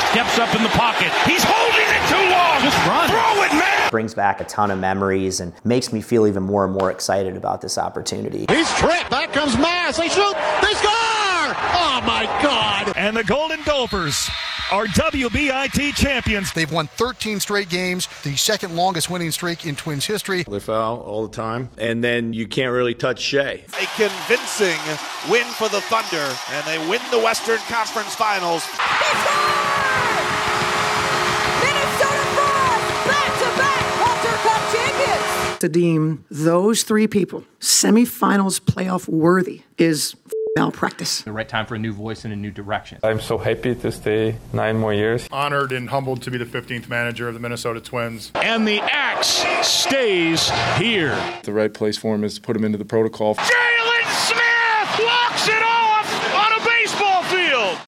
steps up in the pocket. He's holding it too long. Just run. Throw it, man. Brings back a ton of memories and makes me feel even more and more excited about this opportunity. He's tripped. Back comes Mass. They shoot. They score! Oh, my God. And the Golden Gophers are WBIT champions. They've won 13 straight games, the second longest winning streak in Twins history. They foul all the time, and then you can't really touch Shea. A convincing win for the Thunder, and they win the Western Conference Finals. Minnesota Frost, back-to-back Walter Cup champions. To deem those three people semifinals playoff worthy is malpractice. The right time for a new voice and a new direction. I'm so happy to stay 9 more years. Honored and humbled to be the 15th manager of the Minnesota Twins. And the axe stays here. The right place for him is to put him into the protocol.